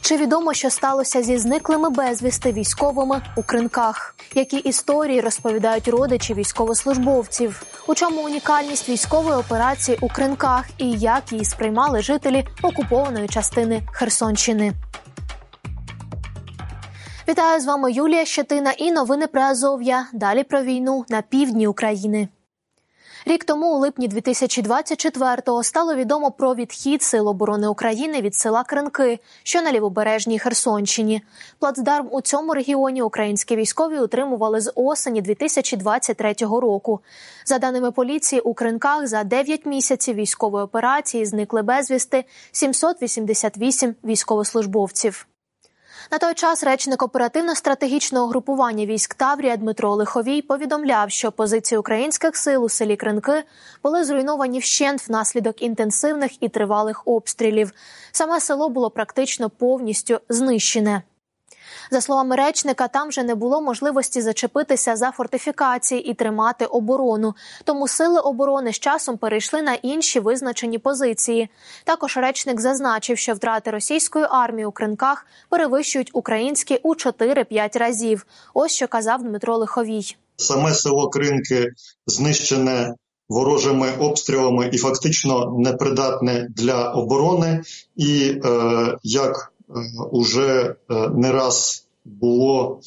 Чи відомо, що сталося зі зниклими безвісти військовими у Кринках? Які історії розповідають родичі військовослужбовців? У чому унікальність військової операції у Кринках і як її сприймали жителі окупованої частини Херсонщини? Вітаю, з вами Юлія Щетина і новини про Азов'я. Далі про війну на півдні України. Рік тому, у липні 2024-го, стало відомо про відхід Сил оборони України від села Кринки, що на лівобережній Херсонщині. Плацдарм у цьому регіоні українські військові утримували з осені 2023 року. За даними поліції, у Кринках за 9 місяців військової операції зникли безвісти 788 військовослужбовців. На той час речник оперативно-стратегічного групування військ Таврія Дмитро Лиховій повідомляв, що позиції українських сил у селі Кринки були зруйновані вщент внаслідок інтенсивних і тривалих обстрілів. Саме село було практично повністю знищене. За словами речника, там вже не було можливості зачепитися за фортифікації і тримати оборону. Тому сили оборони з часом перейшли на інші визначені позиції. Також речник зазначив, що втрати російської армії у Кринках перевищують українські у 4-5 разів. Ось що казав Дмитро Лиховій. Саме село Кринки знищене ворожими обстрілами і фактично непридатне для оборони. І як уже не раз було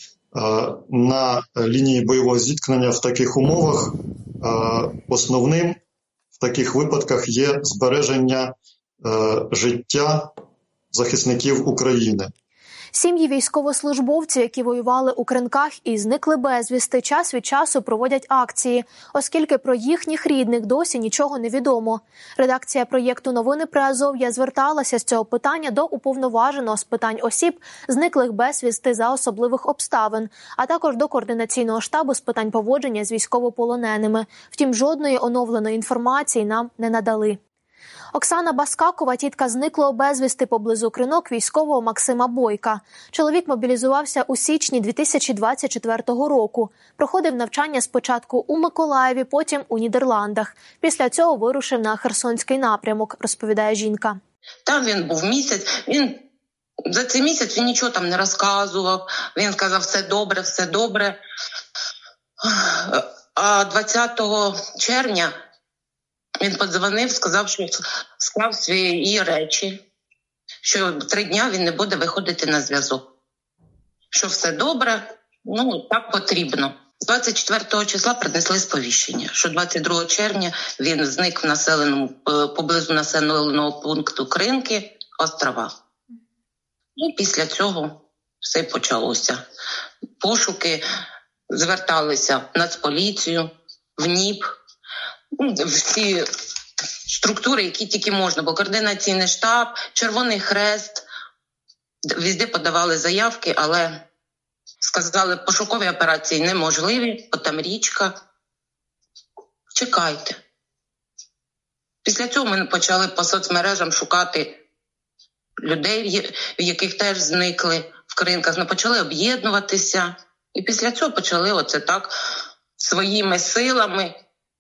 на лінії бойового зіткнення в таких умовах, основним в таких випадках є збереження життя захисників України. Сім'ї військовослужбовців, які воювали у Кринках і зникли безвісти, час від часу проводять акції, оскільки про їхніх рідних досі нічого не відомо. Редакція проєкту «Новини про Азов'я» зверталася з цього питання до уповноваженого з питань осіб, зниклих безвісти за особливих обставин, а також до координаційного штабу з питань поводження з військовополоненими. Втім, жодної оновленої інформації нам не надали. Оксана Баскакова, тітка зниклого безвісти поблизу Кринок військового Максима Бойка. Чоловік мобілізувався у січні 2024 року. Проходив навчання спочатку у Миколаєві, потім у Нідерландах. Після цього вирушив на Херсонський напрямок, розповідає жінка. Там він був місяць, за цей місяць він нічого там не розказував. Він сказав, все добре, все добре. А 20 червня він подзвонив, сказав, що склав свої речі, що 3 дні він не буде виходити на зв'язок. Що все добре, так потрібно. 24 числа принесли сповіщення, що 22 червня він зник поблизу населеного пункту Кринки, острова. І після цього все почалося. Пошуки зверталися в Нацполіцію, в НІП, всі структури, які тільки можна, бо координаційний штаб, Червоний Хрест, везде подавали заявки, але сказали, пошукові операції неможливі, бо там річка. Чекайте. Після цього ми почали по соцмережам шукати людей, в яких теж зникли в Кринках. Ми почали об'єднуватися. І після цього почали оце так своїми силами.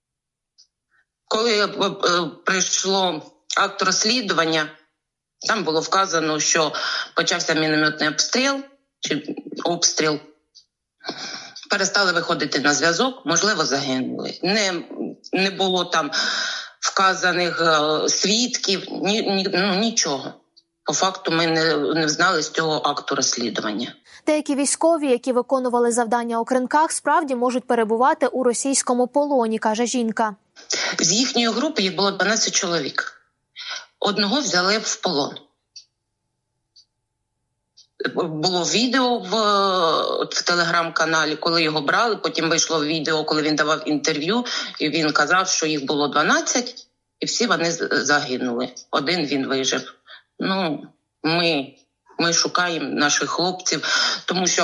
Коли прийшло акт розслідування, там було вказано, що почався мінометний обстріл, перестали виходити на зв'язок, можливо, загинули. Не було там вказаних свідків, нічого. По факту ми не знали з цього акту розслідування. Деякі військові, які виконували завдання у Кринках, справді можуть перебувати у російському полоні, каже жінка. З їхньої групи їх було 12 чоловік. Одного взяли в полон. Було відео в телеграм-каналі, коли його брали, потім вийшло відео, коли він давав інтерв'ю, і він казав, що їх було 12, і всі вони загинули. Один він вижив. Ми шукаємо наших хлопців, тому що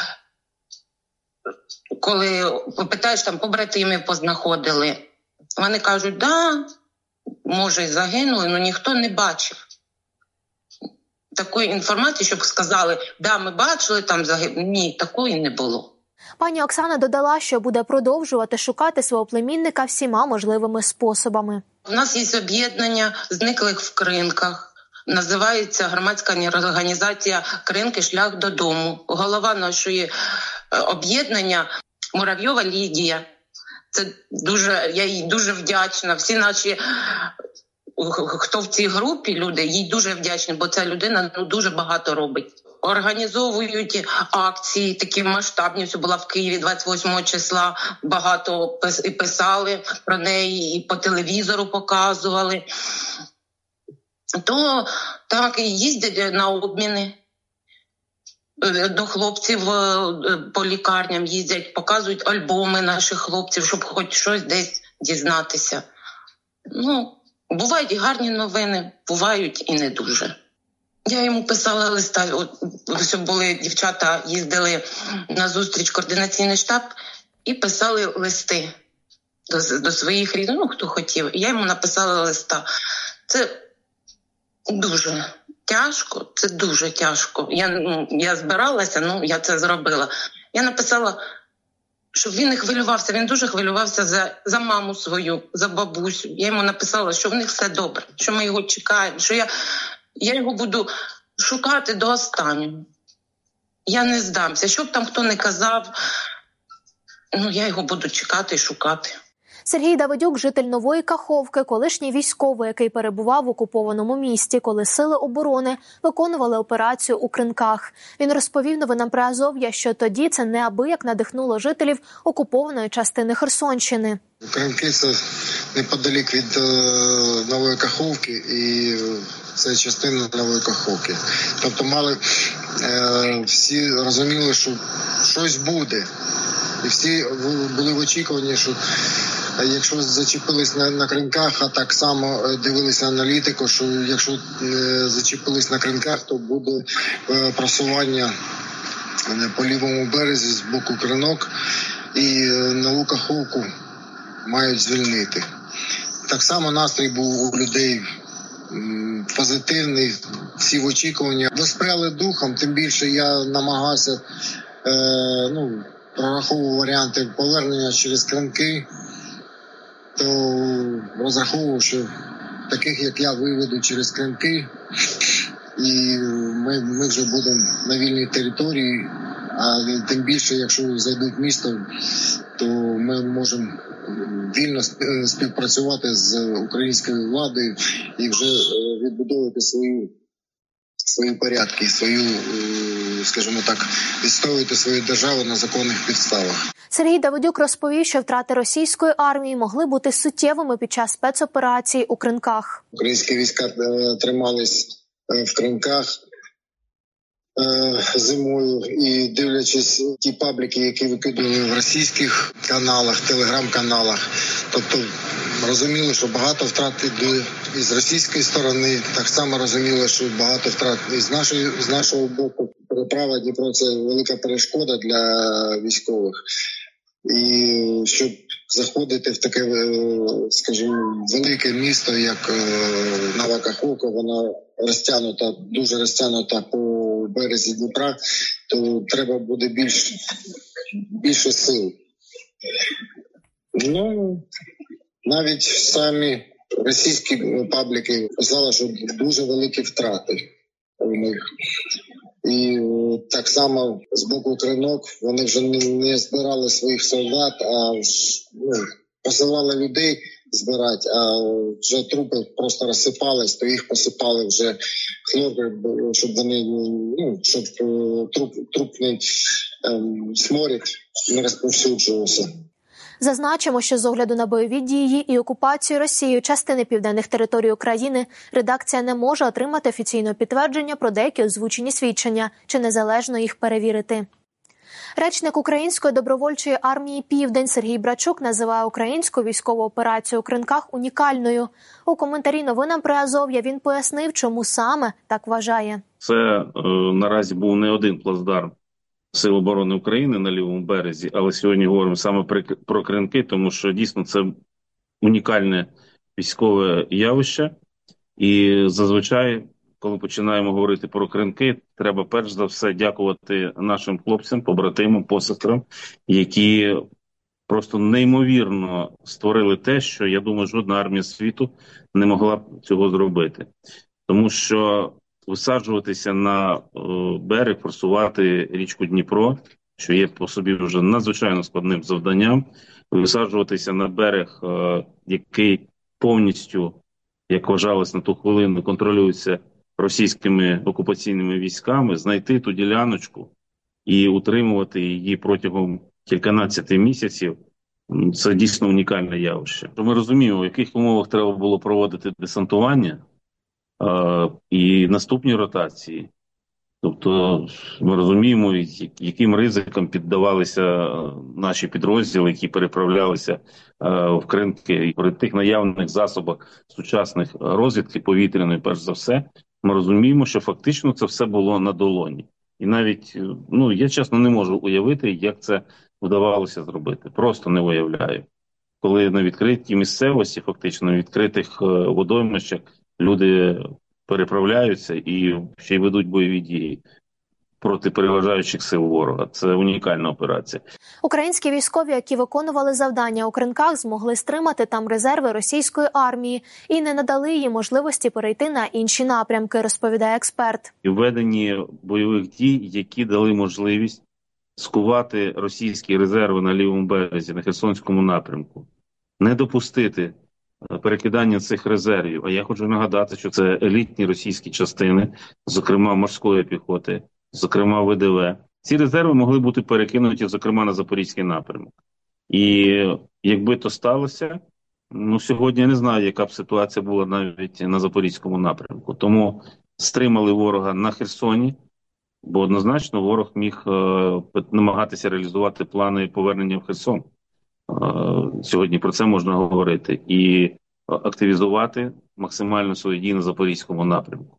коли питаєш, там побратимів познаходили, вони кажуть, може і загинули, але ніхто не бачив такої інформації, щоб сказали, ми бачили, там загинули. Ні, такої не було. Пані Оксана додала, що буде продовжувати шукати свого племінника всіма можливими способами. У нас є об'єднання зниклих в Кринках. Називається громадська організація «Кринки. Шлях додому». Голова нашої об'єднання Муравйова Лідія. Це дуже, я їй дуже вдячна. Всі наші, хто в цій групі, люди, їй дуже вдячні, бо ця людина дуже багато робить. Організовують акції такі масштабні. Ось була в Києві 28 числа, багато писали про неї, і по телевізору показували. То так, і їздять на обміни. До хлопців по лікарням їздять, показують альбоми наших хлопців, щоб хоч щось десь дізнатися. Бувають і гарні новини, бувають і не дуже. Я йому писала листа, ось були дівчата, їздили на зустріч координаційний штаб і писали листи до своїх рідних, хто хотів. Я йому написала листа. Це дуже тяжко, це дуже тяжко. Я збиралася, я це зробила. Я написала, щоб він не хвилювався. Він дуже хвилювався за маму свою, за бабусю. Я йому написала, що в них все добре, що ми його чекаємо, що я його буду шукати до останнього. Я не здамся. Що б там хто не казав, я його буду чекати і шукати. Сергій Давидюк – житель Нової Каховки, колишній військовий, який перебував в окупованому місті, коли сили оборони виконували операцію у Кринках. Він розповів новинам Приазов'я, що тоді це неабияк надихнуло жителів окупованої частини Херсонщини. Кринки – це неподалік від Нової Каховки, і це частина Нової Каховки. Тобто всі розуміли, що щось буде. І всі були в очікуванні, що якщо зачепились на Кринках, а так само дивилися аналітику, що якщо зачепились на Кринках, то буде просування по лівому березі з боку Кринок, і Нову Каховку мають звільнити. Так само настрій був у людей позитивний, всі в очікуванні. Воспряли духом, тим більше я намагався, прораховував варіанти повернення через Кринки, то розраховував, що таких, як я, виведу через Кринки, і ми вже будемо на вільній території, а тим більше, якщо зайдуть в місто, то ми можемо вільно співпрацювати з українською владою і вже відбудовувати свої порядки, скажімо так, відстоювати свою державу на законних підставах. Сергій Давидюк розповів, що втрати російської армії могли бути суттєвими під час спецоперації у Кринках. Українські війська тримались в Кринках зимою, і дивлячись ті пабліки, які викидували в російських каналах, телеграм-каналах, тобто розуміли, що багато втрат іде із російської сторони, так само розуміли, що багато втрат з нашого боку. Переправа Дніпро – це велика перешкода для військових. І щоб заходити в таке, скажімо, велике місто, як Нова Каховка, вона дуже розтягнута по березі Дніпра, то треба буде більше сил. Навіть самі російські пабліки писали, що дуже великі втрати у них. І так само з боку Кринок вони вже не збирали своїх солдат, а посилали людей збирати, а вже трупи просто розсипались, то їх посипали вже хлоркою, щоб вони, щоб трупний сморід не розповсюджувався. Зазначимо, що з огляду на бойові дії і окупацію Росією частини південних територій України редакція не може отримати офіційного підтвердження про деякі озвучені свідчення чи незалежно їх перевірити. Речник Української добровольчої армії «Південь» Сергій Брачук називає українську військову операцію у Кринках унікальною. У коментарі новинам Приазов'я він пояснив, чому саме так вважає. Це наразі був не один плацдарм Сил оборони України на лівому березі, але сьогодні говоримо саме про Кринки, тому що дійсно це унікальне військове явище. І зазвичай, коли починаємо говорити про Кринки, треба перш за все дякувати нашим хлопцям, побратимам, посестрам, які просто неймовірно створили те, що, я думаю, жодна армія світу не могла б цього зробити. Тому що висаджуватися на берег, форсувати річку Дніпро, що є по собі вже надзвичайно складним завданням, висаджуватися на берег, який повністю, як вважалось на ту хвилину, контролюється російськими окупаційними військами, знайти ту діляночку і утримувати її протягом кільканадцяти місяців, це дійсно унікальне явище. Ми розуміємо, в яких умовах треба було проводити десантування і наступні ротації. Тобто ми розуміємо, яким ризикам піддавалися наші підрозділи, які переправлялися в кринки. І при тих наявних засобах сучасних розвідки повітряної, перш за все, ми розуміємо, що фактично це все було на долоні. І навіть, я чесно не можу уявити, як це вдавалося зробити. Просто не уявляю. Коли на відкритій місцевості, фактично на відкритих водоймищах, люди переправляються і ще й ведуть бойові дії проти переважаючих сил ворога. Це унікальна операція. Українські військові, які виконували завдання у Кринках, змогли стримати там резерви російської армії і не надали їй можливості перейти на інші напрямки, розповідає експерт. І введені бойових дій, які дали можливість скувати російські резерви на лівому березі, на Херсонському напрямку. Не допустити перекидання цих резервів. А я хочу нагадати, що це елітні російські частини, зокрема морської піхоти, зокрема ВДВ. Ці резерви могли бути перекинуті, зокрема, на Запорізький напрямок. І якби то сталося, сьогодні я не знаю, яка б ситуація була навіть на Запорізькому напрямку. Тому стримали ворога на Херсоні, бо однозначно ворог міг намагатися реалізувати плани повернення в Херсон. Сьогодні про це можна говорити. І активізувати максимально свої дії на Запорізькому напрямку.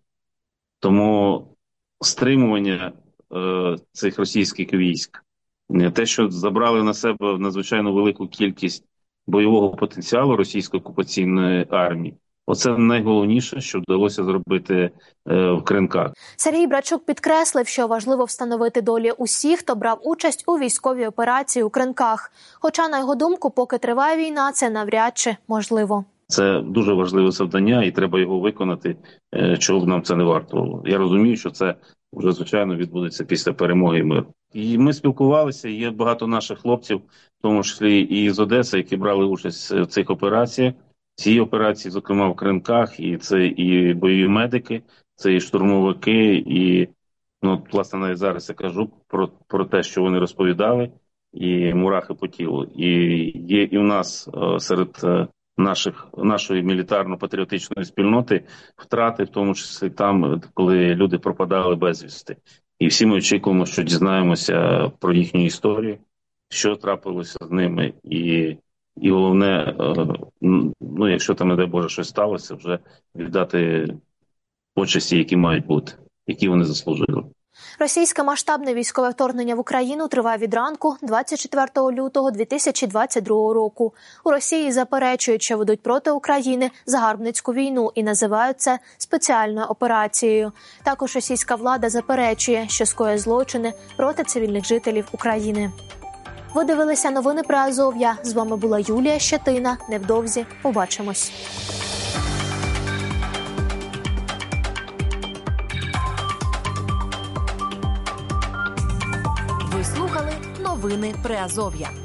Тому стримування цих російських військ, те, що забрали на себе надзвичайно велику кількість бойового потенціалу російської окупаційної армії, оце найголовніше, що вдалося зробити в Кринках. Сергій Брачук підкреслив, що важливо встановити долі усіх, хто брав участь у військовій операції у Кринках. Хоча, на його думку, поки триває війна, це навряд чи можливо. Це дуже важливе завдання, і треба його виконати, чого б нам це не варто. Я розумію, що це вже, звичайно, відбудеться після перемоги і миру. І ми спілкувалися, є багато наших хлопців, в тому числі і з Одеси, які брали участь в цих операціях. Ці операції, зокрема, в Кринках, і це і бойові медики, це і штурмовики, і, власне, навіть зараз я кажу про те, що вони розповідали, і мурахи по тілу. І є і в нас серед нашої мілітарно-патріотичної спільноти втрати, в тому числі там, коли люди пропадали безвісти. І всі ми очікуємо, що дізнаємося про їхню історію, що трапилося з ними, і головне, якщо там, не дай Боже, щось сталося, вже віддати почесті, які мають бути, які вони заслужили. Російське масштабне військове вторгнення в Україну триває від ранку 24 лютого 2022 року. У Росії заперечують, що ведуть проти України загарбницьку війну і називають це спеціальною операцією. Також російська влада заперечує, що скоює злочини проти цивільних жителів України. Ви дивилися новини про Азов'я. З вами була Юлія Щетина. Невдовзі побачимось. Ви слухали новини Приазов'я.